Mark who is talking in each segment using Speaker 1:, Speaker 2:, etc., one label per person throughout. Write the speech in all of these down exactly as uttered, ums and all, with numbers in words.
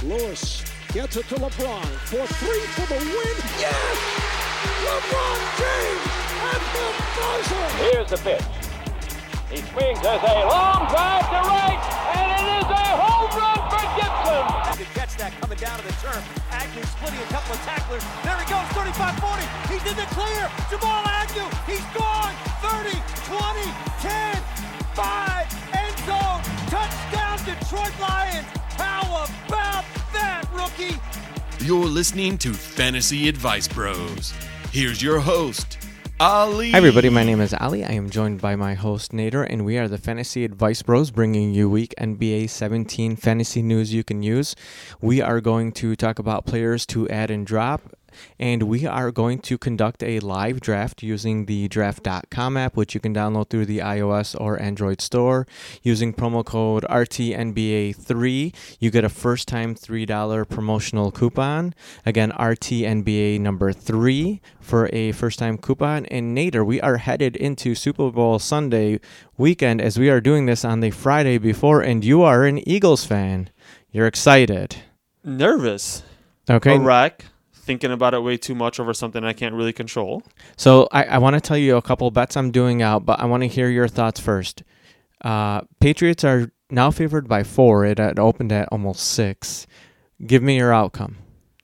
Speaker 1: Lewis gets it to LeBron for three for the win. Yes! LeBron James at the buzzer!
Speaker 2: Here's the pitch. He swings as a long drive to right, and it is a home run for Gibson.
Speaker 3: To catch that coming down to the turf. Agnew splitting a couple of tacklers. There he goes, thirty-five forty. He's in the clear. Jamal Agnew, he's gone. thirty, twenty, ten, five, end zone. Touchdown, Detroit Lions. How about that, rookie?
Speaker 4: You're listening to Fantasy Advice Bros. Here's your host, Ali.
Speaker 5: Hi everybody, my name is Ali. I am joined by my host Nader, and we are the Fantasy Advice Bros, bringing you week N B A seventeen fantasy news you can use. We are going to talk about players to add and drop, and we are going to conduct a live draft using the draft dot com app, which you can download through the iOS or Android store. Using promo code R T N B A three, you get a first-time three dollars promotional coupon. Again, R T N B A number three for a first-time coupon. And Nader, we are headed into Super Bowl Sunday weekend as we are doing this on the Friday before, and you are an Eagles fan. You're excited.
Speaker 6: Nervous.
Speaker 5: Okay.
Speaker 6: Iraq. Thinking about it way too much over something I can't really control.
Speaker 5: So I, I want to tell you a couple bets I'm doing out, but I want to hear your thoughts first. Uh, Patriots are now favored by four. It had opened at almost six. Give me your outcome.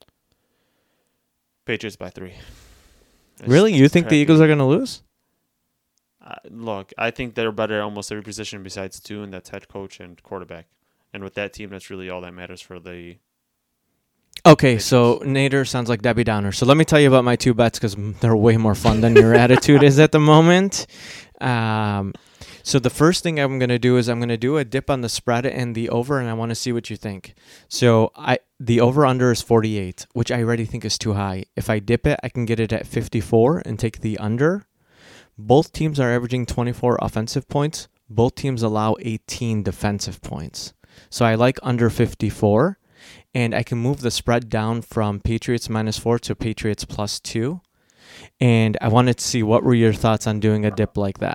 Speaker 6: Patriots by three. It's
Speaker 5: Really? You think the
Speaker 6: crappy.
Speaker 5: Eagles are going to lose?
Speaker 6: Uh, look, I think they're better at almost every position besides two, and that's head coach and quarterback. And with that team, that's really all that matters for the...
Speaker 5: Okay, so Nader sounds like Debbie Downer. So let me tell you about my two bets because they're way more fun than your attitude is at the moment. Um, so the first thing I'm going to do is I'm going to do a dip on the spread and the over, and I want to see what you think. So I the over-under is forty-eight, which I already think is too high. If I dip it, I can get it at fifty-four and take the under. Both teams are averaging twenty-four offensive points. Both teams allow eighteen defensive points. So I like under fifty-four. And I can move the spread down from Patriots minus four to Patriots plus two. And I wanted to see what were your thoughts on doing a dip like that.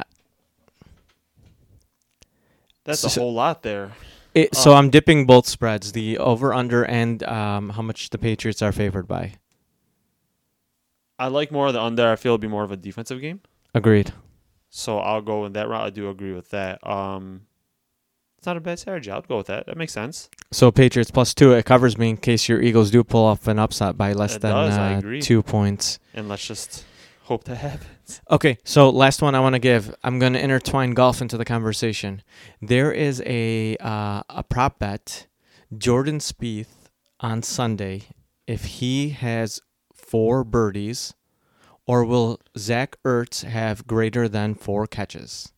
Speaker 6: That's
Speaker 5: So-
Speaker 6: a whole lot there.
Speaker 5: It, so
Speaker 6: Um,
Speaker 5: I'm dipping both spreads, the over-under and um, how much the Patriots are favored by.
Speaker 6: I like more of the under. I feel it'll be more of a defensive game.
Speaker 5: Agreed.
Speaker 6: So I'll go in that route. I do agree with that. Um, it's not a bad strategy. I'll go with that. That makes sense.
Speaker 5: So Patriots plus two, it covers me in case your Eagles do pull off an upset by less
Speaker 6: It
Speaker 5: than
Speaker 6: does, I
Speaker 5: uh,
Speaker 6: agree.
Speaker 5: two points.
Speaker 6: And let's just hope that happens.
Speaker 5: Okay, so last one I want to give. I'm going to intertwine golf into the conversation. There is a uh, a prop bet, Jordan Spieth on Sunday, if he has four birdies, or will Zach Ertz have greater than four catches?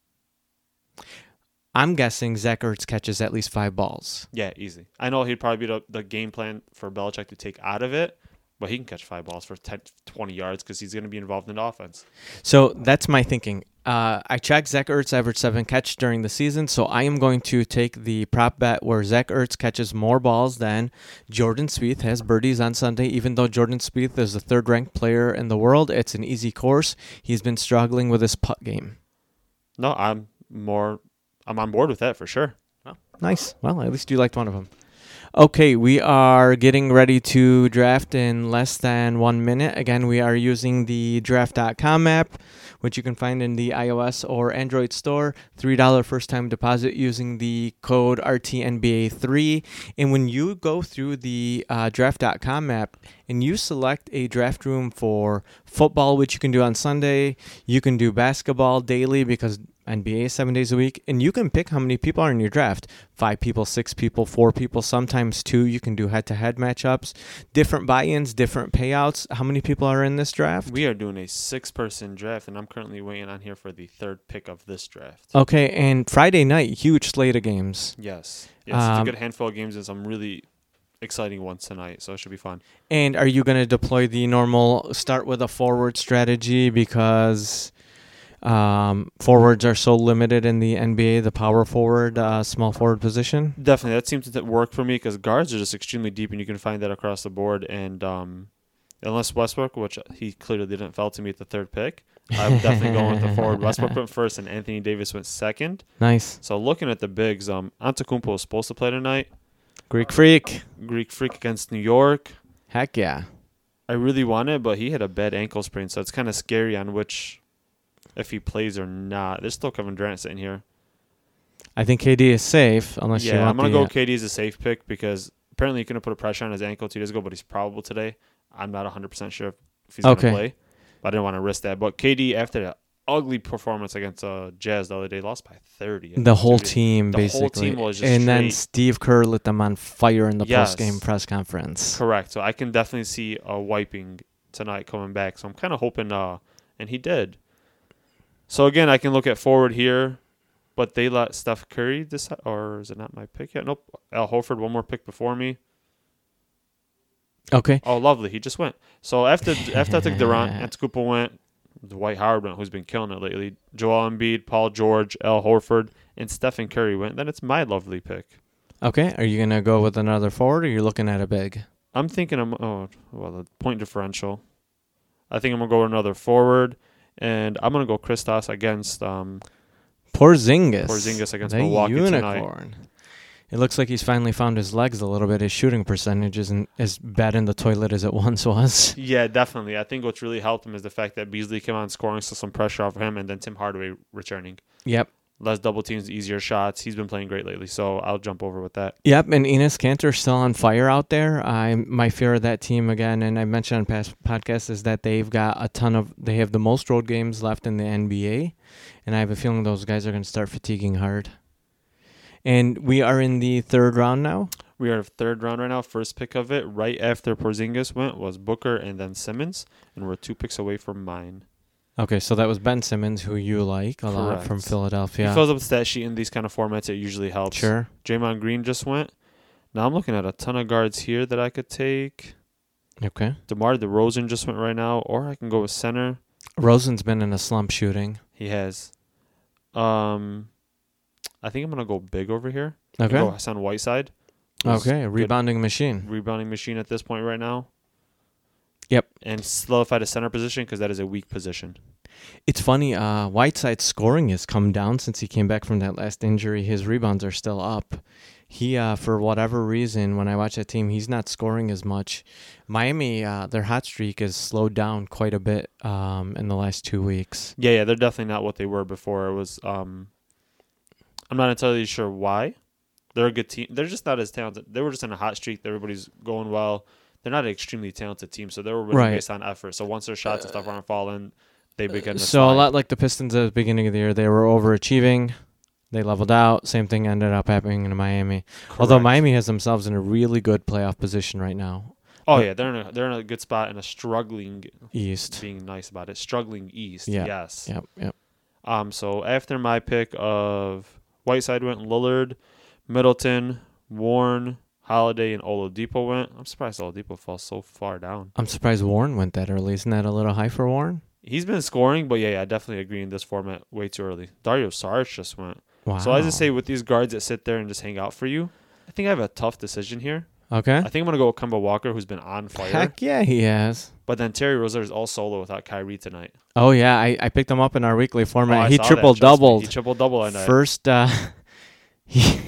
Speaker 5: I'm guessing Zach Ertz catches at least five balls.
Speaker 6: Yeah, easy. I know he'd probably be the, the game plan for Belichick to take out of it, but he can catch five balls for ten, twenty yards because he's going to be involved in the offense.
Speaker 5: So that's my thinking. Uh, I checked Zach Ertz averaged seven catch during the season, so I am going to take the prop bet where Zach Ertz catches more balls than Jordan Spieth has birdies on Sunday. Even though Jordan Spieth is the third-ranked player in the world, it's an easy course. He's been struggling with his putt game.
Speaker 6: No, I'm more... I'm on board with that for sure.
Speaker 5: Oh, nice. Well, at least you liked one of them. Okay, we are getting ready to draft in less than one minute. Again, we are using the draft dot com app, which you can find in the iOS or Android store. three dollars first-time deposit using the code R T N B A three. And when you go through the uh, draft dot com app and you select a draft room for football, which you can do on Sunday, you can do basketball daily because N B A is seven days a week, and you can pick how many people are in your draft. Five people, six people, four people, sometimes two. You can do head-to-head matchups, different buy-ins, different payouts. How many people are in this draft?
Speaker 6: We are doing a six-person draft, and I'm currently waiting on here for the third pick of this draft.
Speaker 5: Okay, and Friday night, huge slate of games.
Speaker 6: Yes. Yes, it's a
Speaker 5: Um,
Speaker 6: good handful of games and some really exciting ones tonight, so it should be fun.
Speaker 5: And are you going to deploy the normal start with a forward strategy because um, forwards are so limited in the N B A, the power forward, uh, small forward position?
Speaker 6: Definitely. That seems to work for me because guards are just extremely deep, and you can find that across the board. And um, unless Westbrook, which he clearly didn't fall to me at the third pick, I'm definitely going with the forward. Westbrook went first, and Anthony Davis went second.
Speaker 5: Nice.
Speaker 6: So looking at the bigs, um, Antetokounmpo is supposed to play tonight.
Speaker 5: Greek Freak.
Speaker 6: Greek Freak against New York.
Speaker 5: Heck yeah.
Speaker 6: I really want it, but he had a bad ankle sprain, so it's kind of scary on which, if he plays or not. There's still Kevin Durant sitting here.
Speaker 5: I think K D is safe, unless you
Speaker 6: Yeah,
Speaker 5: want
Speaker 6: I'm going to
Speaker 5: the,
Speaker 6: go
Speaker 5: uh,
Speaker 6: K D as a safe pick because apparently he couldn't put a pressure on his ankle two days ago, but he's probable today. I'm not one hundred percent sure if, if he's
Speaker 5: Okay.
Speaker 6: going to play, but I didn't want to risk that. But K D, after that ugly performance against uh, Jazz the other day, lost by thirty.
Speaker 5: The whole
Speaker 6: Dude,
Speaker 5: team,
Speaker 6: the
Speaker 5: basically.
Speaker 6: whole team was just
Speaker 5: and then
Speaker 6: straight-
Speaker 5: Steve Kerr lit them on fire in the
Speaker 6: Yes.
Speaker 5: post-game press conference.
Speaker 6: Correct. So I can definitely see a wiping tonight coming back. So I'm kind of hoping, uh, and he did. So again, I can look at forward here, but they let Steph Curry decide, or is it not my pick yet? Nope. Al Horford, one more pick before me.
Speaker 5: Okay.
Speaker 6: Oh, lovely. He just went. So after after I took Durant, Antetokounmpo went, Dwight Howard went, who's been killing it lately. Joel Embiid, Paul George, Al Horford, and Stephen Curry went. Then it's my lovely pick.
Speaker 5: Okay. Are you going to go with another forward, or you're looking at a big?
Speaker 6: I'm thinking I'm oh well the point differential. I think I'm gonna go another forward, and I'm gonna go Kristaps against um
Speaker 5: Porzingis.
Speaker 6: Porzingis against
Speaker 5: the
Speaker 6: Milwaukee tonight.
Speaker 5: unicorn. It looks like he's finally found his legs a little bit. His shooting percentage isn't as bad in the toilet as it once was.
Speaker 6: Yeah, definitely. I think what's really helped him is the fact that Beasley came on scoring, so some pressure off of him, and then Tim Hardaway returning.
Speaker 5: Yep.
Speaker 6: Less double teams, easier shots. He's been playing great lately, so I'll jump over with that.
Speaker 5: Yep, and Enes Kanter's still on fire out there. I my fear of that team again, and I mentioned on past podcasts, is that they've got a ton of they have the most road games left in the N B A, and I have a feeling those guys are going to start fatiguing hard. And we are in the third round now.
Speaker 6: We are third round right now. First pick of it, right after Porzingis went, was Booker and then Simmons, and we're two picks away from mine.
Speaker 5: Okay, so that was Ben Simmons, who you like a lot
Speaker 6: Correct.
Speaker 5: from Philadelphia.
Speaker 6: He fills up the stat sheet in these kind of formats. It usually helps.
Speaker 5: Sure.
Speaker 6: Draymond Green just went. Now I'm looking at a ton of guards here that I could take.
Speaker 5: Okay.
Speaker 6: DeMar DeRozan just went right now, or I can go with center.
Speaker 5: Rosen's been in a slump shooting.
Speaker 6: He has. Um, I think I'm gonna go big over here. I'm gonna
Speaker 5: Okay.
Speaker 6: Go Hassan Whiteside.
Speaker 5: Okay,
Speaker 6: Good
Speaker 5: rebounding machine.
Speaker 6: Rebounding machine at this point right now.
Speaker 5: Yep.
Speaker 6: And solidify the center position because that is a weak position.
Speaker 5: It's funny, uh, Whiteside's scoring has come down since he came back from that last injury. His rebounds are still up. He, uh, for whatever reason, when I watch that team, he's not scoring as much. Miami, uh, their hot streak has slowed down quite a bit um, in the last two weeks.
Speaker 6: Yeah, yeah, they're definitely not what they were before. It was. Um, I'm not entirely sure why. They're a good team. They're just not as talented. They were just in a hot streak. Everybody's going well. They're not an extremely talented team, so they were winning
Speaker 5: Right.
Speaker 6: based on effort. So once their shots and stuff aren't falling, they begin to
Speaker 5: So a
Speaker 6: slide.
Speaker 5: lot like the Pistons at the beginning of the year, they were overachieving. They leveled out. Same thing ended up happening in Miami. Although
Speaker 6: Correct.
Speaker 5: Miami has themselves in a really good playoff position right now.
Speaker 6: Oh
Speaker 5: but-
Speaker 6: yeah, they're in a they're in a good spot in a struggling.
Speaker 5: East.
Speaker 6: Being nice about it, struggling East.
Speaker 5: Yeah.
Speaker 6: Yes.
Speaker 5: Yep, yep.
Speaker 6: Um. So after my pick of Whiteside went Lillard, Middleton, Warren, Holiday, and Oladipo went. I'm surprised Oladipo fell so far down.
Speaker 5: I'm surprised Warren went that early. Isn't that a little high for Warren?
Speaker 6: He's been scoring, but yeah, yeah I definitely agree in this format way too early. Dario Saric just went.
Speaker 5: Wow.
Speaker 6: So I just say with these guards that sit there and just hang out for you, I think I have a tough decision here.
Speaker 5: Okay.
Speaker 6: I think I'm gonna go with Kemba Walker, who's been on fire.
Speaker 5: Heck yeah, he has.
Speaker 6: But then Terry Rozier is all solo without Kyrie tonight.
Speaker 5: Oh yeah, I, I picked him up in our weekly
Speaker 6: Oh,
Speaker 5: format.
Speaker 6: I
Speaker 5: he
Speaker 6: saw that,
Speaker 5: triple
Speaker 6: trust me.
Speaker 5: doubled.
Speaker 6: He triple doubled on that.
Speaker 5: First, uh, he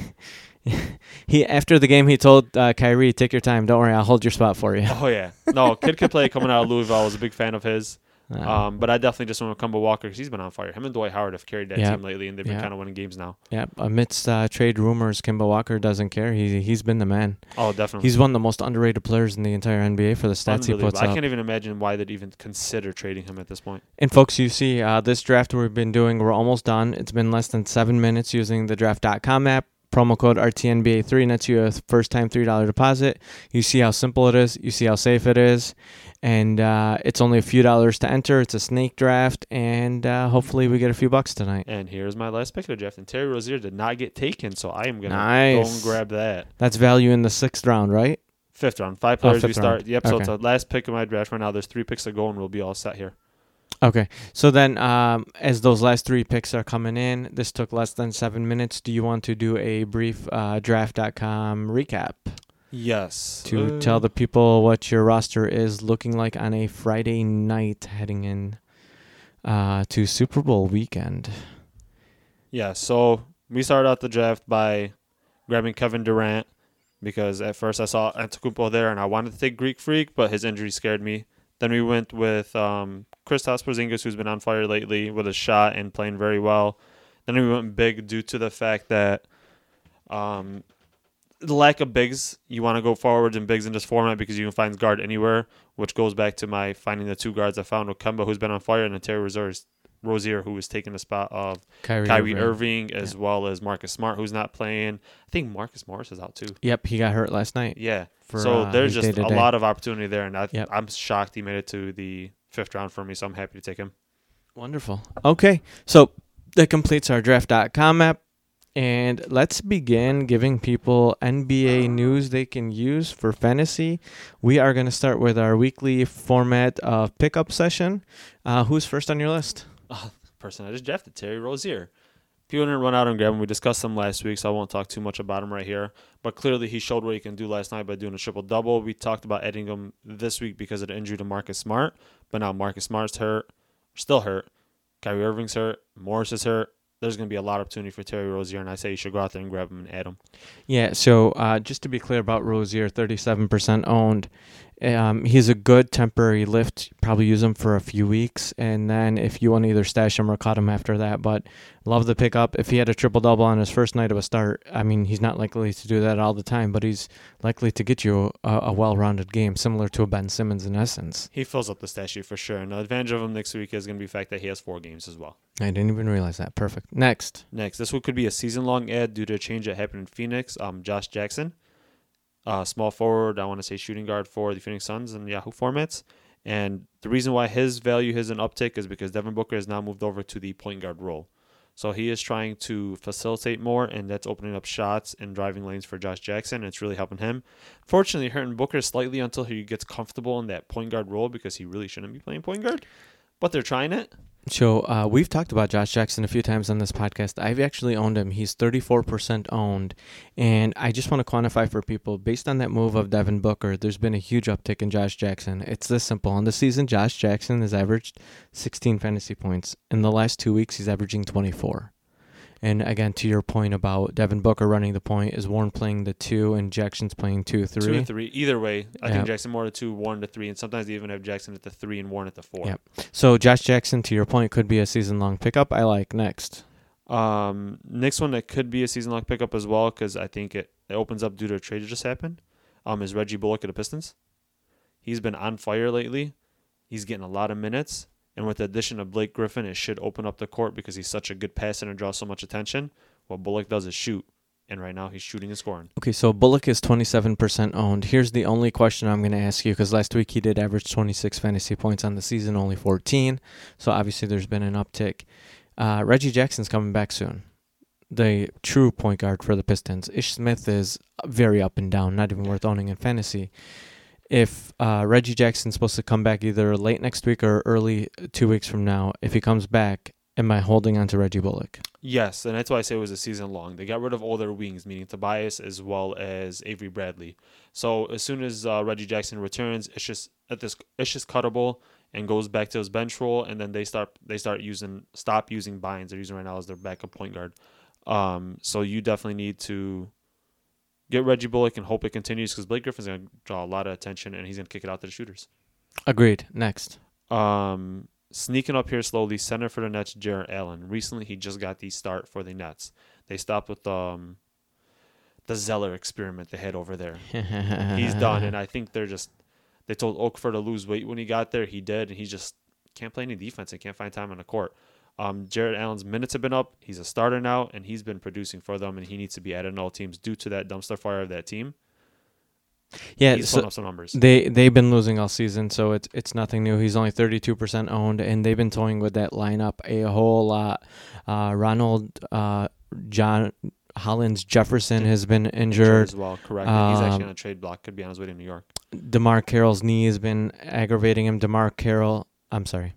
Speaker 5: he after the game he told uh, Kyrie, "Take your time. Don't worry, I'll hold your spot for you."
Speaker 6: Oh yeah, no kid could play coming out of Louisville. I was a big fan of his.
Speaker 5: Uh,
Speaker 6: Um, but I definitely just want to Kemba Walker because he's been on fire. Him and Dwight Howard have carried that
Speaker 5: Yeah.
Speaker 6: team lately, and they've been
Speaker 5: Yeah.
Speaker 6: kind of winning games now.
Speaker 5: yeah. Amidst uh, trade rumors, Kemba Walker doesn't care. He he's been the man.
Speaker 6: Oh, definitely.
Speaker 5: He's one of the most underrated players in the entire N B A for the stats he
Speaker 6: Unbelievable.
Speaker 5: puts
Speaker 6: I
Speaker 5: up.
Speaker 6: can't even imagine why they'd even consider trading him at this point.
Speaker 5: And folks, you see, uh, this draft we've been doing, we're almost done. It's been less than seven minutes using the draft dot com app. Promo code R T N B A three nets you a first time three dollars deposit. You see how simple it is. You see how safe it is. And uh, it's only a few dollars to enter. It's a snake draft. And uh, hopefully we get a few bucks tonight.
Speaker 6: And here's my last pick of the draft. And Terry Rozier did not get taken, so I am going to
Speaker 5: Nice.
Speaker 6: go and grab that.
Speaker 5: That's value in the sixth round, right?
Speaker 6: Fifth round. Five players we
Speaker 5: fifth
Speaker 6: start.
Speaker 5: round.
Speaker 6: Yep, so
Speaker 5: Okay.
Speaker 6: it's the last pick of my draft right now. There's three picks to go, and we'll be all set here.
Speaker 5: Okay. So then um, as those last three picks are coming in, this took less than seven minutes. Do you want to do a brief uh, draft dot com recap?
Speaker 6: Yes.
Speaker 5: To
Speaker 6: Uh,
Speaker 5: tell the people what your roster is looking like on a Friday night heading in uh, to Super Bowl weekend.
Speaker 6: Yeah, so we started out the draft by grabbing Kevin Durant, because at first I saw Antetokounmpo there and I wanted to take Greek Freak, but his injury scared me. Then we went with um, Kristaps Porzingis, who's been on fire lately with a shot and playing very well. Then we went big due to the fact that um, the lack of bigs. You want to go forwards and bigs in this format because you can find guard anywhere, which goes back to my finding the two guards I found with Kemba, who's been on fire, and then Terry Rozier, Rozier who was taking the spot of
Speaker 5: Kyrie,
Speaker 6: Kyrie
Speaker 5: Irving,
Speaker 6: Irving, as
Speaker 5: yeah.
Speaker 6: well as Marcus Smart, who's not playing. I think Marcus Morris is out too.
Speaker 5: Yep, he got hurt last night.
Speaker 6: Yeah.
Speaker 5: For,
Speaker 6: so
Speaker 5: uh,
Speaker 6: there's
Speaker 5: his
Speaker 6: just
Speaker 5: day-to-day.
Speaker 6: a lot of opportunity there, and I,
Speaker 5: Yep.
Speaker 6: I'm shocked he made it to the fifth round for me, so I'm happy to take him.
Speaker 5: Wonderful. Okay, so that completes our draft dot com app. And let's begin giving people N B A news they can use for fantasy. We are going to start with our weekly format of pickup session. Uh, who's first on your list?
Speaker 6: Oh, the person I just drafted, Terry Rozier. People didn't run out and grab him. We discussed him last week, so I won't talk too much about him right here. But clearly he showed what he can do last night by doing a triple-double. We talked about adding him this week because of the injury to Marcus Smart. But now Marcus Smart's hurt, still hurt. Kyrie Irving's hurt. Morris is hurt. There's going to be a lot of opportunity for Terry Rozier, and I say you should go out there and grab him and add him.
Speaker 5: Yeah, so uh, just to be clear about Rozier, thirty-seven percent owned. Um, he's a good temporary lift. Probably use him for a few weeks, and then if you want to either stash him or cut him after that. But love the pickup. If he had a triple-double on his first night of a start, I mean, he's not likely to do that all the time, but he's likely to get you a, a well-rounded game, similar to a Ben Simmons in essence.
Speaker 6: He fills up the stat sheet for sure, and the advantage of him next week is going to be the fact that he has four games as well.
Speaker 5: I didn't even realize that. Perfect. Next.
Speaker 6: Next, this one could be a season-long ad due to a change that happened in Phoenix. Um, Josh Jackson, uh, small forward, I want to say shooting guard for the Phoenix Suns in Yahoo formats. And the reason why his value has an uptick is because Devin Booker has now moved over to the point guard role. So he is trying to facilitate more, and that's opening up shots and driving lanes for Josh Jackson, and it's really helping him. Fortunately, hurting Booker slightly until he gets comfortable in that point guard role because he really shouldn't be playing point guard. But they're trying it.
Speaker 5: So uh, we've talked about Josh Jackson a few times on this podcast. I've actually owned him. He's thirty-four percent owned. And I just want to quantify for people, based on that move of Devin Booker, there's been a huge uptick in Josh Jackson. It's this simple. On the season, Josh Jackson has averaged sixteen fantasy points. In the last two weeks, he's averaging twenty-four. And again, to your point about Devin Booker running the point, is Warren playing the two and Jackson's playing two, three?
Speaker 6: Two and three. Either way, I
Speaker 5: Yep.
Speaker 6: think Jackson more to two, Warren to three, and sometimes they even have Jackson at the three and Warren at the four.
Speaker 5: Yep. So Josh Jackson, to your point, could be a season-long pickup. I like. Next.
Speaker 6: Um, next one that could be a season-long pickup as well, because I think it, it opens up due to a trade that just happened, um, is Reggie Bullock of the Pistons. He's been on fire lately. He's getting a lot of minutes. And with the addition of Blake Griffin, it should open up the court because he's such a good passer and draws so much attention. What Bullock does is shoot. And right now he's shooting and scoring.
Speaker 5: Okay, so Bullock is twenty-seven percent owned. Here's the only question I'm going to ask you, because last week he did average twenty-six fantasy points on the season, only fourteen. So obviously there's been an uptick. Uh, Reggie Jackson's coming back soon. The true point guard for the Pistons. Ish Smith is very up and down, not even worth owning in fantasy. If uh, Reggie Jackson's supposed to come back either late next week or early two weeks from now, if he comes back, am I holding on to Reggie Bullock?
Speaker 6: Yes, and that's why I say it was a season long. They got rid of all their wings, meaning Tobias as well as Avery Bradley. So as soon as uh, Reggie Jackson returns, it's just at this it's just cuttable and goes back to his bench role, and then they start they start using stop using Bynes. They're using right now as their backup point guard. Um, so you definitely need to get Reggie Bullock and hope it continues, because Blake Griffin's going to draw a lot of attention and he's going to kick it out to the shooters.
Speaker 5: Agreed. Next.
Speaker 6: Um, sneaking up here slowly, center for the Nets, Jarrett Allen. Recently, he just got the start for the Nets. They stopped with um, the Zeller experiment they had over there. He's done, and I think they're just – they told Okafor to lose weight when he got there. He did, and he just can't play any defense and can't find time on the court. Um, Jarrett Allen's minutes have been up. He's a starter now, and he's been producing for them, and he needs to be added in all teams due to that dumpster fire of that team.
Speaker 5: Yeah,
Speaker 6: He's
Speaker 5: so
Speaker 6: putting up some numbers.
Speaker 5: they they've been losing all season, so it's it's nothing new. He's only thirty-two percent owned, and they've been toying with that lineup a whole lot. Uh, Ronald, uh, John Hollins Jefferson has been injured
Speaker 6: as well, correct. And he's actually
Speaker 5: Um,
Speaker 6: on a trade block. Could be on his way to New York.
Speaker 5: DeMar Carroll's knee has been aggravating him. DeMar Carroll, I'm sorry.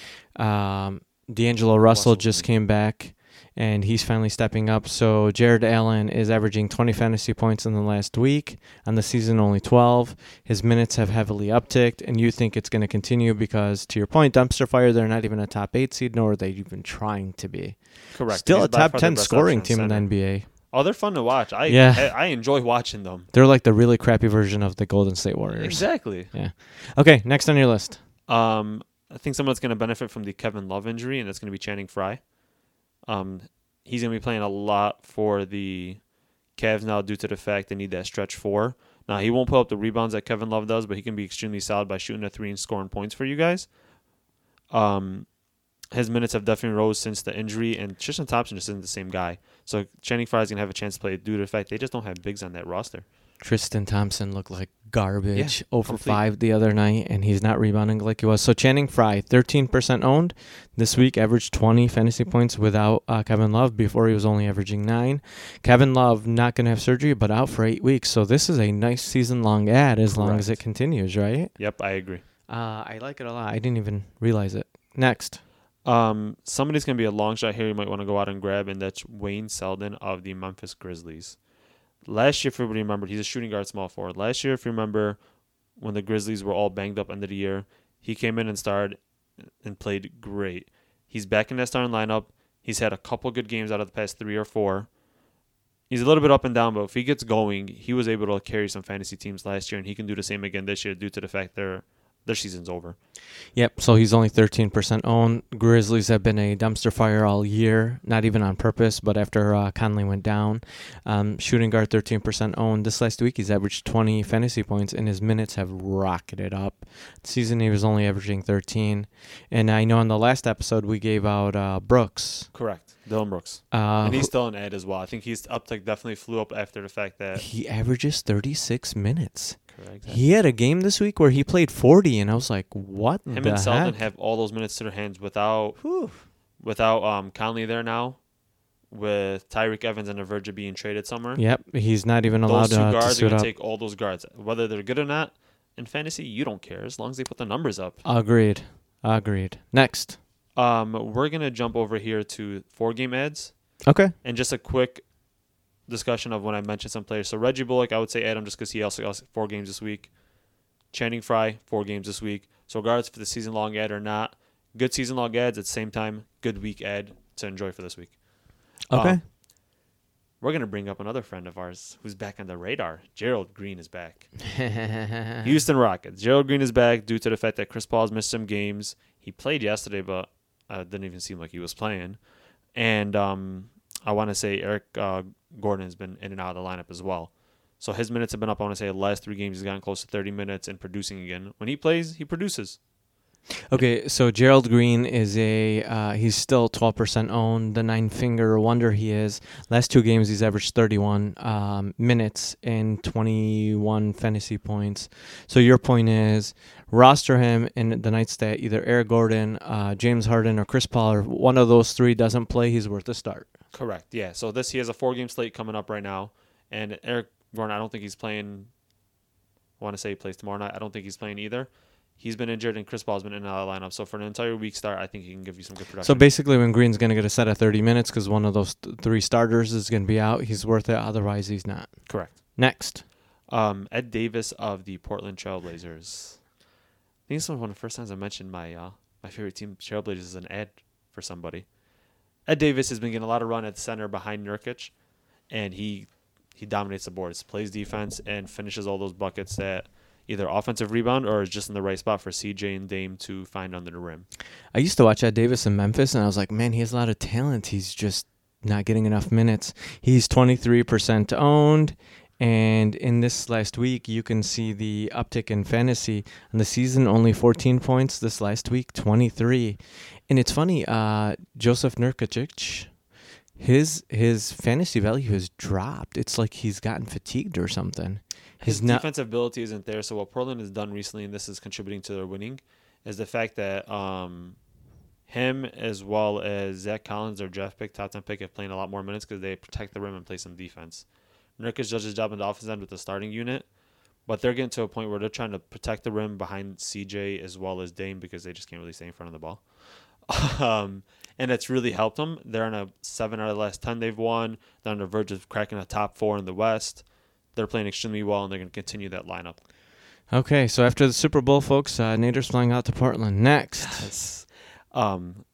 Speaker 5: Um, D'Angelo Russell
Speaker 6: Russell's
Speaker 5: just
Speaker 6: knee.
Speaker 5: came back, and he's finally stepping up. So Jared Allen is averaging twenty fantasy points in the last week. On the season, only twelve. His minutes have heavily upticked, and you think it's going to continue because, to your point, dumpster fire, they're not even a top eight seed, nor are they even trying to be.
Speaker 6: Correct.
Speaker 5: Still
Speaker 6: He's
Speaker 5: a
Speaker 6: by
Speaker 5: top
Speaker 6: far their
Speaker 5: ten
Speaker 6: best
Speaker 5: scoring
Speaker 6: option
Speaker 5: team in the
Speaker 6: center.
Speaker 5: N B A.
Speaker 6: Oh, they're fun to watch. I
Speaker 5: Yeah.
Speaker 6: I, I enjoy watching them.
Speaker 5: They're like the really crappy version of the Golden State Warriors.
Speaker 6: Exactly.
Speaker 5: Yeah. Okay, next on your list.
Speaker 6: Um, I think someone that's going to benefit from the Kevin Love injury, and that's going to be Channing Frye. Um, he's going to be playing a lot for the Cavs now due to the fact they need that stretch four. Now, he won't put up the rebounds that Kevin Love does, but he can be extremely solid by shooting a three and scoring points for you guys. Um, his minutes have definitely rose since the injury, and Tristan Thompson just isn't the same guy. So Channing Frye is going to have a chance to play due to the fact they just don't have bigs on that roster.
Speaker 5: Tristan Thompson looked like garbage.
Speaker 6: Yeah,
Speaker 5: oh for
Speaker 6: complete.
Speaker 5: five the other night, and he's not rebounding like he was. So Channing Frye, thirteen percent owned. This week averaged twenty fantasy points without uh, Kevin Love. Before he was only averaging nine. Kevin Love not going to have surgery, but out for eight weeks. So this is a nice season-long ad as long as it
Speaker 6: Correct.
Speaker 5: continues, right?
Speaker 6: Yep, I agree.
Speaker 5: Uh, I like it a lot. I didn't even realize it. Next.
Speaker 6: Um, somebody's going to be a long shot here you might want to go out and grab, and that's Wayne Selden of the Memphis Grizzlies. Last year, if everybody remembered, he's a shooting guard small forward. Last year, if you remember, when the Grizzlies were all banged up end of the year, he came in and started and played great. He's back in that starting lineup. He's had a couple good games out of the past three or four. He's a little bit up and down, but if he gets going, he was able to carry some fantasy teams last year, and he can do the same again this year due to the fact their their season's over.
Speaker 5: Yep, so he's only thirteen percent owned. Grizzlies have been a dumpster fire all year, not even on purpose, but after uh, Conley went down. Um, shooting guard, thirteen percent owned. This last week, he's averaged twenty fantasy points, and his minutes have rocketed up. The season, he was only averaging thirteen. And I know in the last episode, we gave out uh, Brooks.
Speaker 6: Correct. Dylan Brooks.
Speaker 5: Uh,
Speaker 6: and he's
Speaker 5: who-
Speaker 6: still an ad as well. I think he's uptick definitely flew up after the fact that...
Speaker 5: he averages thirty-six minutes.
Speaker 6: Correct.
Speaker 5: He had a game this week where he played forty, and I was like, what
Speaker 6: Him
Speaker 5: the
Speaker 6: and Selden
Speaker 5: heck?
Speaker 6: have all those minutes to their hands without
Speaker 5: Whew.
Speaker 6: without um Conley there now, with Tyreek Evans on the verge of being traded somewhere.
Speaker 5: Yep, he's not even allowed
Speaker 6: Those two
Speaker 5: uh, to
Speaker 6: guards are
Speaker 5: suit
Speaker 6: going to
Speaker 5: up.
Speaker 6: take all those guards. Whether they're good or not, in fantasy, you don't care as long as they put the numbers up.
Speaker 5: Agreed. Agreed. Next.
Speaker 6: Um, We're going to jump over here to four-game ads.
Speaker 5: Okay.
Speaker 6: And just a quick discussion of when I mentioned some players. So Reggie Bullock, I would say add him just because he also got four games this week. Channing Frye, four games this week. So regardless if the season-long ad or not, good season-long ads at the same time, good week ad to enjoy for this week.
Speaker 5: Okay.
Speaker 6: Um, we're going to bring up another friend of ours who's back on the radar. Gerald Green is back. Houston Rockets. Gerald Green is back due to the fact that Chris Paul's missed some games. He played yesterday, but uh, it didn't even seem like he was playing. And um, I want to say Eric uh, Gordon has been in and out of the lineup as well. So his minutes have been up. I want to say the last three games he's gotten close to thirty minutes and producing again. When he plays, he produces.
Speaker 5: Okay, so Gerald Green is a, uh, he's still twelve percent owned, the nine-finger wonder he is. Last two games, he's averaged thirty-one um, minutes and twenty-one fantasy points. So your point is, roster him in the nights that either Eric Gordon, uh, James Harden, or Chris Paul, or one of those three doesn't play, he's worth a start.
Speaker 6: Correct, yeah. So this he has a four-game slate coming up right now. And Eric Gordon, I don't think he's playing. I want to say he plays tomorrow night. I don't think he's playing either. He's been injured, and Chris Paul's been in and out of the lineup. So for an entire week start, I think he can give you some good production.
Speaker 5: So basically, when Green's going to get a set of thirty minutes because one of those th- three starters is going to be out, he's worth it. Otherwise, he's not.
Speaker 6: Correct.
Speaker 5: Next.
Speaker 6: Um, Ed Davis of the Portland Trailblazers. I think this was one of the first times I mentioned my uh, my favorite team, Trailblazers, as an ad for somebody. Ed Davis has been getting a lot of run at center behind Nurkic, and he he dominates the boards, plays defense, and finishes all those buckets that either offensive rebound or is just in the right spot for C J and Dame to find under the rim.
Speaker 5: I used to watch Ed Davis in Memphis, and I was like, man, he has a lot of talent. He's just not getting enough minutes. He's twenty-three percent owned, and in this last week, you can see the uptick in fantasy. On the season, only fourteen points. This last week, twenty-three. And it's funny, uh, Joseph Nurkic, his his fantasy value has dropped. It's like he's gotten fatigued or something.
Speaker 6: His
Speaker 5: He's not.
Speaker 6: defensive ability isn't there. So what Portland has done recently, and this is contributing to their winning, is the fact that um, him as well as Zach Collins, their draft pick, top ten pick, have playing a lot more minutes because they protect the rim and play some defense. Nurkic does his job in the offense end with the starting unit, but they're getting to a point where they're trying to protect the rim behind C J as well as Dame because they just can't really stay in front of the ball. um, and it's really helped them. They're on a seven out of the last ten they've won. They're on the verge of cracking a top four in the West. They're playing extremely well, and they're going to continue that lineup.
Speaker 5: Okay, so after the Super Bowl, folks, uh, Nader's flying out to Portland. Next.
Speaker 6: Yes. Um,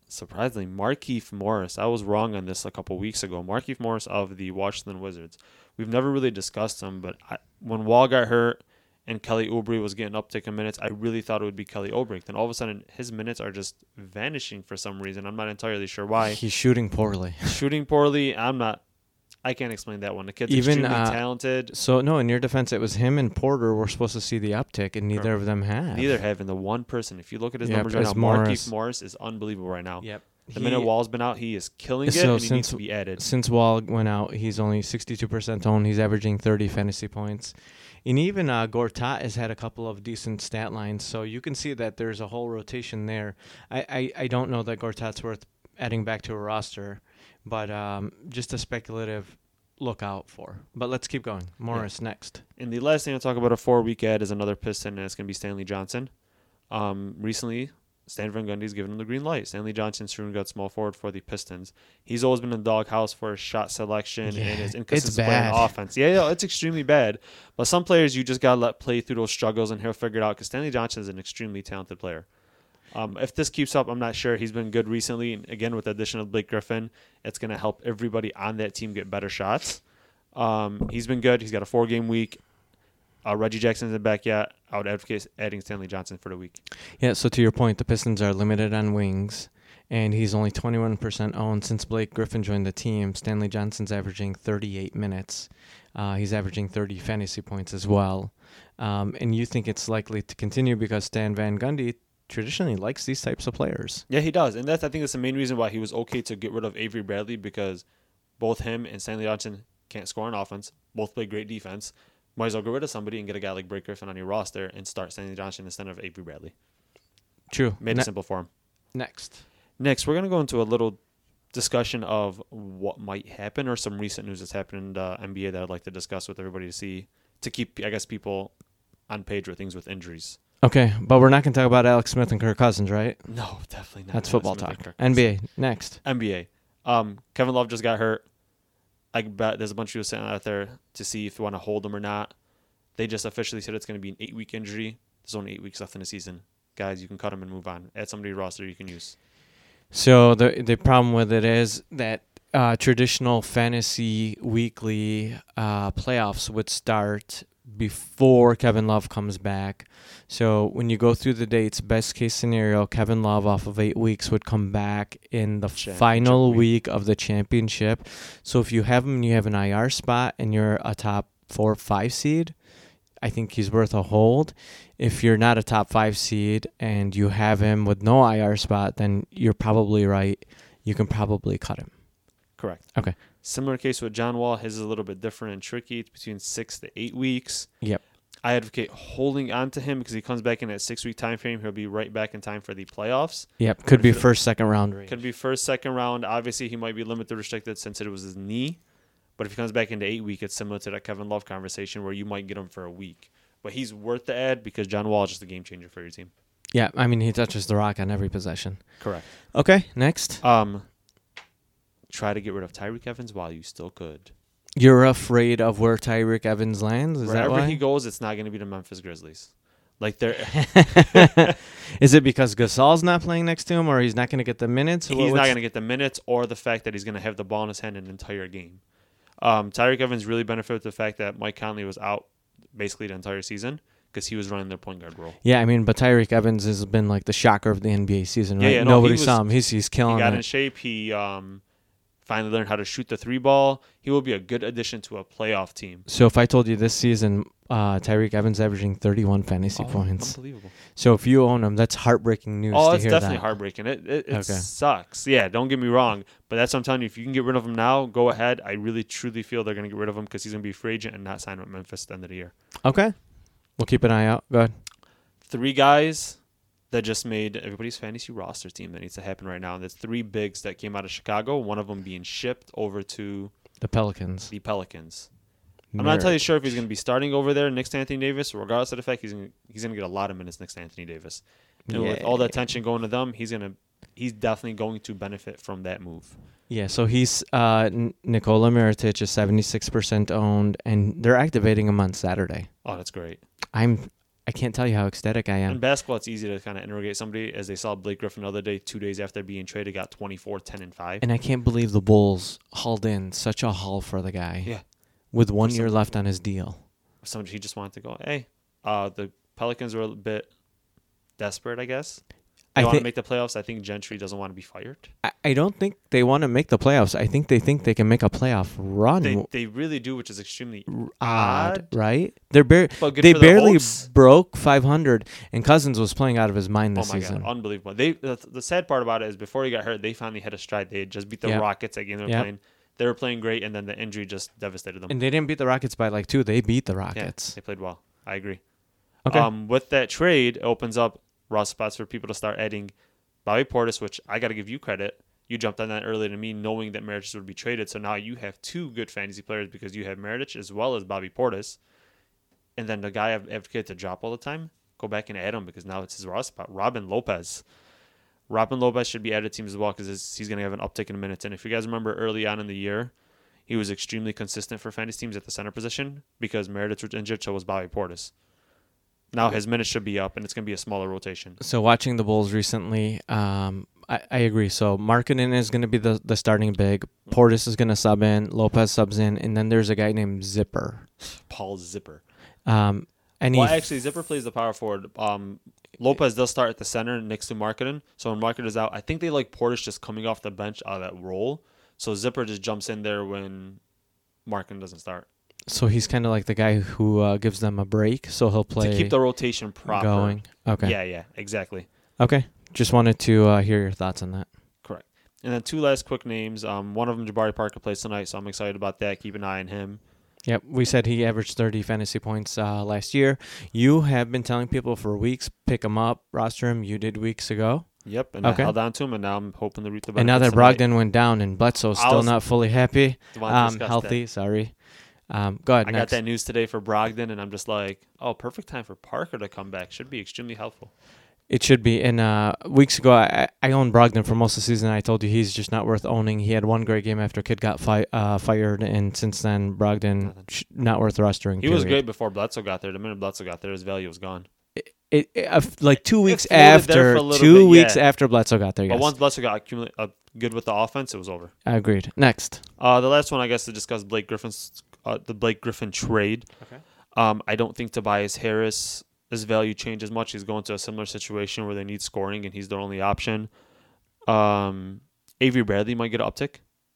Speaker 6: surprisingly, Markieff Morris. I was wrong on this a couple weeks ago. Markieff Morris of the Washington Wizards. We've never really discussed him, but I, when Wall got hurt and Kelly Oubre was getting uptick in minutes, I really thought it would be Kelly Oubre. Then all of a sudden, his minutes are just vanishing for some reason. I'm not entirely sure why.
Speaker 5: He's shooting poorly.
Speaker 6: Shooting poorly. I'm not. I can't explain that one. The kid's
Speaker 5: Even,
Speaker 6: extremely
Speaker 5: uh,
Speaker 6: talented.
Speaker 5: So, no, in your defense, it was him and Porter were supposed to see the uptick, and neither
Speaker 6: Correct.
Speaker 5: of them have.
Speaker 6: Neither have. And the one person, if you look at his
Speaker 5: Yep,
Speaker 6: numbers right
Speaker 5: it's
Speaker 6: now,
Speaker 5: Morris.
Speaker 6: Markieff Morris is unbelievable right now.
Speaker 5: Yep.
Speaker 6: The
Speaker 5: He-
Speaker 6: minute Wall's been out, he is killing it,
Speaker 5: So
Speaker 6: and he
Speaker 5: since-
Speaker 6: needs to be added.
Speaker 5: Since Wall went out, he's only sixty-two percent owned. He's averaging thirty fantasy points. And even uh, Gortat has had a couple of decent stat lines, so you can see that there's a whole rotation there. I, I, I don't know that Gortat's worth adding back to a roster, but um, just a speculative look out for. But let's keep going. Morris next.
Speaker 6: And the last thing I'll talk about a four-week ad is another Piston, and it's going to be Stanley Johnson. Um, recently, Stan Van Gundy's given him the green light. Stanley Johnson, shooting guard, small forward for the Pistons. He's always been in the doghouse for his shot selection
Speaker 5: Yeah,
Speaker 6: and his
Speaker 5: it's
Speaker 6: inconsistent play
Speaker 5: bad.
Speaker 6: on offense. Yeah, yeah, it's extremely bad. But some players you just got to let play through those struggles, and he'll figure it out because Stanley Johnson is an extremely talented player. Um, if this keeps up, I'm not sure. He's been good recently. And again, with the addition of Blake Griffin, it's going to help everybody on that team get better shots. Um, he's been good. He's got a four-game week. Uh, Reggie Jackson's in back yet. I would advocate adding Stanley Johnson for the week.
Speaker 5: Yeah, so to your point, the Pistons are limited on wings, and he's only twenty-one percent owned since Blake Griffin joined the team. Stanley Johnson's averaging thirty-eight minutes. Uh, he's averaging thirty fantasy points as well. Um, and you think it's likely to continue because Stan Van Gundy traditionally likes these types of players.
Speaker 6: Yeah, he does. And that's I think that's the main reason why he was okay to get rid of Avery Bradley, because both him and Stanley Johnson can't score on offense. Both play great defense. Might as well get rid of somebody and get a guy like Blake Griffin on your roster and start Stanley Johnson instead of Avery Bradley.
Speaker 5: True.
Speaker 6: Made
Speaker 5: Ne-
Speaker 6: it simple for him.
Speaker 5: Next.
Speaker 6: Next, we're going to go into a little discussion of what might happen or some recent news that's happened in the N B A that I'd like to discuss with everybody to see, to keep, I guess, people on page with things with injuries.
Speaker 5: Okay, but we're not going to talk about Alex Smith and Kirk Cousins, right?
Speaker 6: No, definitely not.
Speaker 5: That's
Speaker 6: Alex
Speaker 5: football
Speaker 6: Smith and
Speaker 5: talk.
Speaker 6: Kirk
Speaker 5: N B A,
Speaker 6: Cousins.
Speaker 5: next.
Speaker 6: N B A. Um, Kevin Love just got hurt. I bet there's a bunch of people sitting out there to see if you want to hold him or not. They just officially said it's going to be an eight-week injury. There's only eight weeks left in the season. Guys, you can cut him and move on. Add somebody to your roster you can use.
Speaker 5: So the the problem with it is that uh, traditional fantasy weekly uh, playoffs would start before Kevin Love comes back. So when you go through the dates, best case scenario, Kevin Love off of eight weeks would come back in the final week. week of the championship. So if you have him and you have an I R spot and you're a top four or five seed, I think he's worth a hold. If you're not a top five seed and you have him with no I R spot, then you're probably right. You can probably cut him.
Speaker 6: Correct.
Speaker 5: Okay.
Speaker 6: Similar case with John Wall. His is a little bit different and tricky. It's between six to eight weeks.
Speaker 5: Yep.
Speaker 6: I advocate holding on to him because he comes back in that six-week time frame. He'll be right back in time for the playoffs.
Speaker 5: Yep. Could
Speaker 6: But
Speaker 5: be
Speaker 6: if you-
Speaker 5: first, second round range.
Speaker 6: Could be first, second round. Obviously, he might be limited, restricted since it was his knee. But if he comes back into eight week, it's similar to that Kevin Love conversation where you might get him for a week. But he's worth the ad because John Wall is just a game changer for your team.
Speaker 5: Yeah. I mean, he touches the rock on every possession.
Speaker 6: Correct.
Speaker 5: Okay. Next.
Speaker 6: Um, try to get rid of Tyreek Evans while you still could.
Speaker 5: You're afraid of where Tyreek Evans lands? Is
Speaker 6: Wherever
Speaker 5: that why?
Speaker 6: he goes, it's not going to be the Memphis Grizzlies. Like they're
Speaker 5: Is it because Gasol's not playing next to him, or he's not going to get the minutes?
Speaker 6: he's
Speaker 5: What-
Speaker 6: not
Speaker 5: what's-
Speaker 6: going to get the minutes, or the fact that he's going to have the ball in his hand an entire game. Um, Tyreek Evans really benefited the fact that Mike Conley was out basically the entire season because he was running their point guard role.
Speaker 5: Yeah, I mean, but Tyreek Evans has been like the shocker of the N B A season,
Speaker 6: Yeah,
Speaker 5: right?
Speaker 6: yeah, no,
Speaker 5: Nobody
Speaker 6: he was-
Speaker 5: saw him. He's he's
Speaker 6: He
Speaker 5: killing
Speaker 6: got
Speaker 5: it.
Speaker 6: in shape. He um, finally learned how to shoot the three ball. He will be a good addition to a playoff team.
Speaker 5: So if I told you this season, uh, Tyreek Evans averaging thirty-one fantasy points.
Speaker 6: Unbelievable.
Speaker 5: So if you own him, that's heartbreaking news
Speaker 6: Oh,
Speaker 5: to
Speaker 6: it's
Speaker 5: hear
Speaker 6: definitely
Speaker 5: that.
Speaker 6: heartbreaking. It it, it
Speaker 5: Okay.
Speaker 6: sucks. Yeah, don't get me wrong, but that's what I'm telling you. If you can get rid of him now, go ahead. I really truly feel they're going to get rid of him because he's going to be a free agent and not sign with Memphis at the end of the year.
Speaker 5: Okay. We'll keep an eye out. Go ahead.
Speaker 6: Three guys that just made everybody's fantasy roster team that needs to happen right now. And there's three bigs that came out of Chicago, one of them being shipped over to
Speaker 5: The Pelicans.
Speaker 6: the Pelicans. I'm not entirely
Speaker 5: Nerd.
Speaker 6: sure if he's going to be starting over there next to Anthony Davis, regardless of the fact he's going he's going to get a lot of minutes next to Anthony Davis. And with all the
Speaker 5: Yeah.
Speaker 6: attention going to them, he's going to he's definitely going to benefit from that move.
Speaker 5: Yeah, so he's uh, N- Nikola Mirotic is seventy-six percent owned, and they're activating him on Saturday.
Speaker 6: Oh, that's great.
Speaker 5: I'm I can't tell you how ecstatic I
Speaker 6: In
Speaker 5: am.
Speaker 6: basketball, it's easy to kind of interrogate somebody, as they saw Blake Griffin the other day, two days after being traded, got twenty-four, ten, and five.
Speaker 5: And I can't believe the Bulls hauled in such a haul for the guy.
Speaker 6: Yeah.
Speaker 5: With one
Speaker 6: For
Speaker 5: year
Speaker 6: some-
Speaker 5: left on his deal.
Speaker 6: Somebody, he just wanted to go, hey, uh, the Pelicans were a bit desperate, I guess. They
Speaker 5: I
Speaker 6: want to
Speaker 5: think
Speaker 6: make the playoffs. I think Gentry doesn't want to be fired.
Speaker 5: I, I don't think they want to make the playoffs. I think they think they can make a playoff run.
Speaker 6: They they really do, which is extremely
Speaker 5: odd,
Speaker 6: odd.
Speaker 5: right? They're bar-
Speaker 6: But good
Speaker 5: they
Speaker 6: for the
Speaker 5: barely
Speaker 6: hopes.
Speaker 5: broke five hundred, and Cousins was playing out of his mind
Speaker 6: Oh
Speaker 5: this
Speaker 6: my
Speaker 5: season.
Speaker 6: god, unbelievable! They the, the sad part about it is before he got hurt, they finally hit a stride. They had just beat the
Speaker 5: Yep.
Speaker 6: Rockets that game they were
Speaker 5: Yep.
Speaker 6: playing. They were playing great, and then the injury just devastated them.
Speaker 5: And they didn't beat the Rockets by like two. They beat the
Speaker 6: yeah,
Speaker 5: Rockets.
Speaker 6: they played well. I agree.
Speaker 5: Okay.
Speaker 6: Um, with that trade, it opens up roster spots for people to start adding Bobby Portis, which I got to give you credit. You jumped on that earlier than me, knowing that Mirotic would be traded. So now you have two good fantasy players because you have Mirotic as well as Bobby Portis. And then the guy I've advocated to drop all the time, go back and add him because now it's his roster spot. Robin Lopez. Robin Lopez should be added to teams as well because he's going to have an uptick in minutes. And if you guys remember early on in the year, he was extremely consistent for fantasy teams at the center position because Mirotic was injured, so was Bobby Portis. Now his minutes should be up, and it's going to be a smaller rotation.
Speaker 5: So watching the Bulls recently, um, I, I agree. So Markkanen is going to be the, the starting big. Portis is going to sub in. Lopez subs in. And then there's a guy named Zipper.
Speaker 6: Paul Zipper.
Speaker 5: Um, and
Speaker 6: Well,
Speaker 5: he
Speaker 6: actually, Zipper plays the power forward. Um, Lopez does start at the center next to Markkanen. So when Markkanen is out, I think they like Portis just coming off the bench out of that role. So Zipper just jumps in there when Markkanen doesn't start.
Speaker 5: So he's kind of like the guy who uh, gives them a break. So he'll play
Speaker 6: To keep the rotation proper.
Speaker 5: going. Okay.
Speaker 6: Yeah, yeah, exactly.
Speaker 5: Okay. Just wanted to uh, hear your thoughts on that.
Speaker 6: Correct. And then two last quick names. Um, one of them, Jabari Parker, plays tonight, so I'm excited about that. Keep an eye on him.
Speaker 5: Yep, we said he averaged thirty fantasy points uh, last year. You have been telling people for weeks, pick him up, roster him. You did weeks ago.
Speaker 6: Yep, and
Speaker 5: Okay.
Speaker 6: I held on to him, and now I'm hoping to reap the benefits
Speaker 5: And now that
Speaker 6: tonight.
Speaker 5: Brogdon went down and Bledsoe's
Speaker 6: I
Speaker 5: still
Speaker 6: was-
Speaker 5: not fully happy,
Speaker 6: Want to
Speaker 5: um,
Speaker 6: discuss
Speaker 5: healthy, sorry. Um, go ahead,
Speaker 6: I
Speaker 5: next.
Speaker 6: got that news today for Brogdon, and I'm just like, oh, perfect time for Parker to come back. Should be extremely helpful.
Speaker 5: It should be. And uh, weeks ago, I, I owned Brogdon for most of the season. I told you he's just not worth owning. He had one great game after Kid got fi- uh, fired, and since then, Brogdon sh- not worth rostering.
Speaker 6: He was
Speaker 5: period.
Speaker 6: great before Bledsoe got there. The minute Bledsoe got there, his value was gone.
Speaker 5: It, it, uh, like two weeks
Speaker 6: floated there
Speaker 5: after,
Speaker 6: for a little
Speaker 5: two
Speaker 6: bit,
Speaker 5: weeks
Speaker 6: yeah.
Speaker 5: after Bledsoe got there.
Speaker 6: But
Speaker 5: Yes,
Speaker 6: once Bledsoe got accumulate, uh, good with the offense, it was over.
Speaker 5: I agreed. Next,
Speaker 6: Uh, the last one, I guess, to discuss Blake Griffin's uh, the Blake Griffin trade.
Speaker 5: Okay.
Speaker 6: Um, I don't think Tobias Harris' his value changes much. He's going to a similar situation where they need scoring, and he's their only option. Um, Avery Bradley might get an uptick.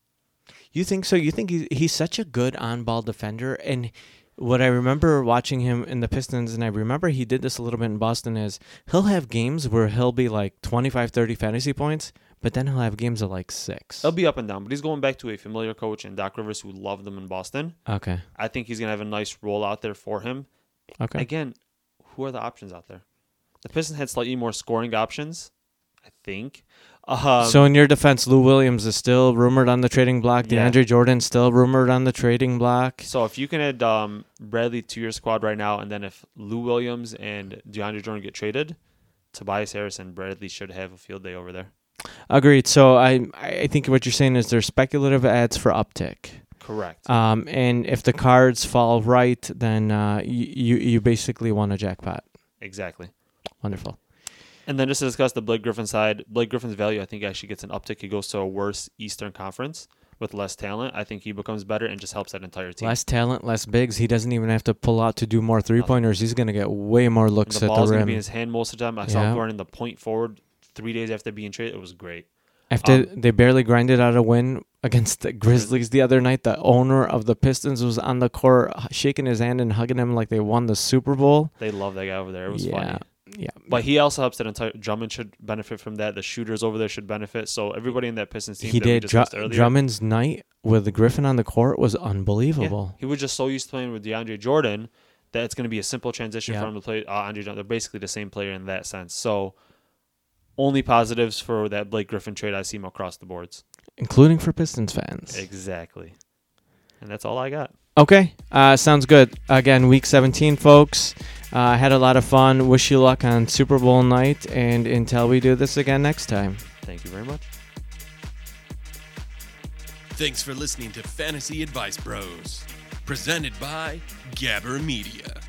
Speaker 5: you think so? You think he's, he's such a good on-ball defender, and what I remember watching him in the Pistons, and I remember he did this a little bit in Boston, is he'll have games where he'll be like twenty-five, thirty fantasy points, but then he'll have games of like six.
Speaker 6: He'll be up and down, but he's going back to a familiar coach in Doc Rivers who loved him in Boston.
Speaker 5: Okay.
Speaker 6: I think he's going to have a nice role out there for him.
Speaker 5: Okay.
Speaker 6: Again, who are the options out there? The Pistons had slightly more scoring options, I think. Um,
Speaker 5: So in your defense, Lou Williams is still rumored on the trading block.
Speaker 6: Yeah.
Speaker 5: DeAndre Jordan still rumored on the trading block.
Speaker 6: So if you can add um, Bradley to your squad right now, and then if Lou Williams and DeAndre Jordan get traded, Tobias Harris and Bradley should have a field day over there.
Speaker 5: Agreed. So I I think what you're saying is there's speculative ads for uptick.
Speaker 6: Correct.
Speaker 5: Um, and if the cards fall right, then uh, you, you you basically won a jackpot.
Speaker 6: Exactly.
Speaker 5: Wonderful.
Speaker 6: And then just to discuss the Blake Griffin side, Blake Griffin's value, I think, actually gets an uptick. He goes to a worse Eastern Conference with less talent. I think he becomes better and just helps that entire team.
Speaker 5: Less talent, less bigs. He doesn't even have to pull out to do more three-pointers. He's going to get way more
Speaker 6: And
Speaker 5: looks
Speaker 6: the
Speaker 5: at
Speaker 6: ball's
Speaker 5: the
Speaker 6: going to be in
Speaker 5: rim.
Speaker 6: his hand most of the time. I saw
Speaker 5: Yeah.
Speaker 6: him running the point forward three days after being traded. It was great.
Speaker 5: After
Speaker 6: um,
Speaker 5: they barely grinded out a win against the Grizzlies the other night, the owner of the Pistons was on the court shaking his hand and hugging him like they won the Super Bowl.
Speaker 6: They love that guy over there. It was
Speaker 5: yeah.
Speaker 6: funny.
Speaker 5: Yeah.
Speaker 6: But he also helps that entire Drummond should benefit from that. The shooters over there should benefit. So everybody in that Pistons team
Speaker 5: He
Speaker 6: that we
Speaker 5: did.
Speaker 6: discussed
Speaker 5: Dru-
Speaker 6: earlier,
Speaker 5: Drummond's night with Griffin on the court was
Speaker 6: yeah,
Speaker 5: unbelievable.
Speaker 6: he was just so used to playing with DeAndre Jordan that it's going to be a simple transition
Speaker 5: Yeah.
Speaker 6: for him to play uh, Andre Jordan. They're basically the same player in that sense. So only positives for that Blake Griffin trade. I see him across the boards.
Speaker 5: Including for Pistons fans.
Speaker 6: Exactly. And that's all I got.
Speaker 5: Okay, uh, sounds good. Again, week seventeen, folks. Uh, had a lot of fun. Wish you luck on Super Bowl night, and until we do this again next time.
Speaker 6: Thank you very much.
Speaker 4: Thanks for listening to Fantasy Advice Bros, presented by Gabber Media.